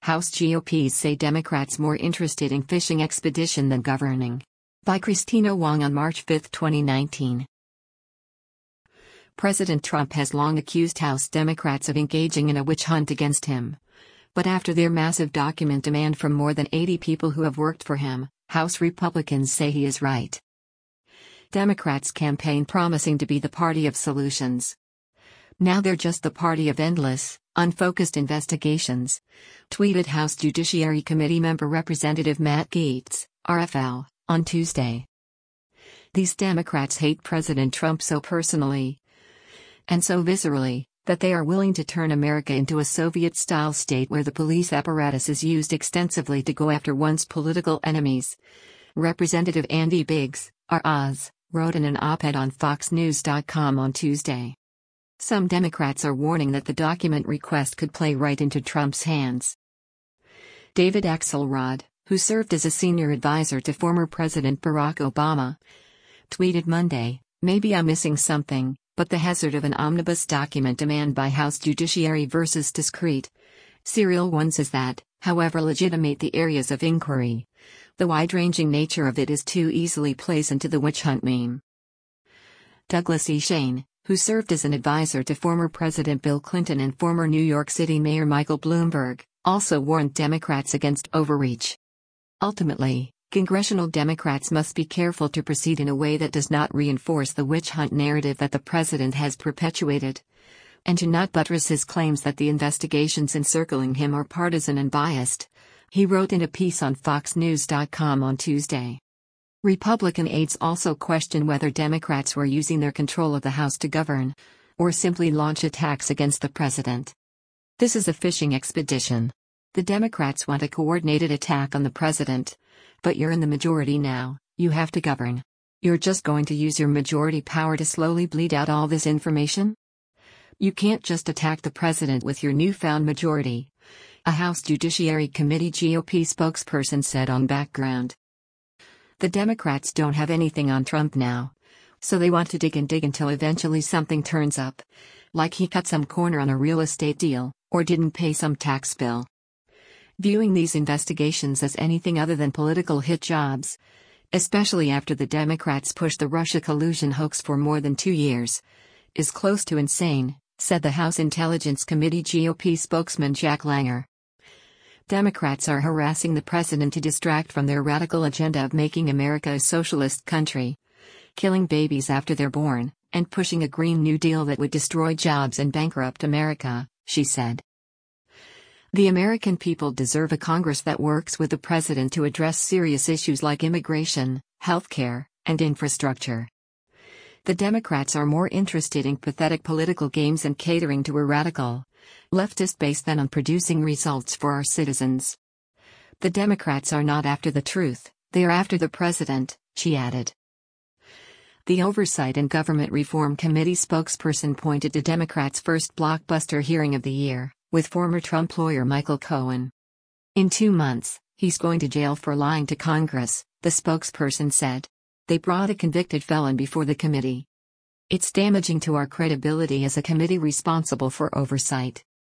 House GOPs say Democrats more interested in fishing expedition than governing. By Christina Wong on March 5, 2019. President Trump has long accused House Democrats of engaging in a witch hunt against him. But after their massive document demand from more than 80 people who have worked for him, House Republicans say he is right. Democrats campaign promising to be the party of solutions. Now they're just the party of endless, unfocused investigations, tweeted House Judiciary Committee member Representative Matt Gaetz, RFL, on Tuesday. These Democrats hate President Trump so personally and so viscerally that they are willing to turn America into a Soviet-style state where the police apparatus is used extensively to go after one's political enemies. Representative Andy Biggs, R.Oz., wrote in an op-ed on FoxNews.com on Tuesday. Some Democrats are warning that the document request could play right into Trump's hands. David Axelrod, who served as a senior advisor to former President Barack Obama, tweeted Monday, "Maybe I'm missing something, but the hazard of an omnibus document demand by House Judiciary versus discrete serial ones is that, however legitimate the areas of inquiry, the wide-ranging nature of it is too easily plays into the witch hunt meme." Douglas E. Shane, who served as an advisor to former President Bill Clinton and former New York City Mayor Michael Bloomberg, also warned Democrats against overreach. Ultimately, congressional Democrats must be careful to proceed in a way that does not reinforce the witch hunt narrative that the president has perpetuated, and to not buttress his claims that the investigations encircling him are partisan and biased, he wrote in a piece on FoxNews.com on Tuesday. Republican aides also question whether Democrats were using their control of the House to govern, or simply launch attacks against the president. This is a fishing expedition. The Democrats want a coordinated attack on the president. But you're in the majority now, you have to govern. You're just going to use your majority power to slowly bleed out all this information? You can't just attack the president with your newfound majority, a House Judiciary Committee GOP spokesperson said on Background. The Democrats don't have anything on Trump now, so they want to dig until eventually something turns up, like he cut some corner on a real estate deal, or didn't pay some tax bill. Viewing these investigations as anything other than political hit jobs, especially after the Democrats pushed the Russia collusion hoax for more than 2 years, is close to insane, said the House Intelligence Committee GOP spokesman Jack Langer. Democrats are harassing the president to distract from their radical agenda of making America a socialist country, killing babies after they're born, and pushing a Green New Deal that would destroy jobs and bankrupt America, she said. The American people deserve a Congress that works with the president to address serious issues like immigration, healthcare, and infrastructure. The Democrats are more interested in pathetic political games and catering to a radical, leftist base than on producing results for our citizens. The Democrats are not after the truth, they are after the president, she added. The Oversight and Government Reform Committee spokesperson pointed to Democrats' first blockbuster hearing of the year, with former Trump lawyer Michael Cohen. In 2 months, he's going to jail for lying to Congress, the spokesperson said. They brought a convicted felon before the committee. It's damaging to our credibility as a committee responsible for oversight.